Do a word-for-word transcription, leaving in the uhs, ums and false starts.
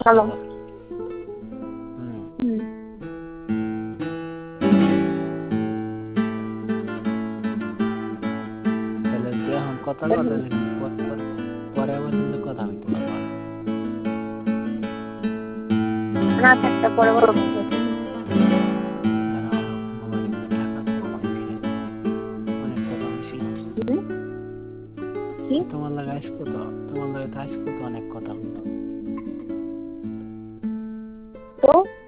Hello. হুম। হুম। তাহলে তুই এখন কথা কর, তাহলে কিন্তু প- প- পরে আবার কিন্তু কথা হইতে পারবা না। না থাকতে পরে বলবো। আর আমার মোবাইলে কিন্তু টাকা কমাইছে, অনেক কথা বলছিলাম। হুম? কি? তোমার লাগে আজকে তো তোমার লাগে তো আজকে তো অনেক কথা বললাম। তো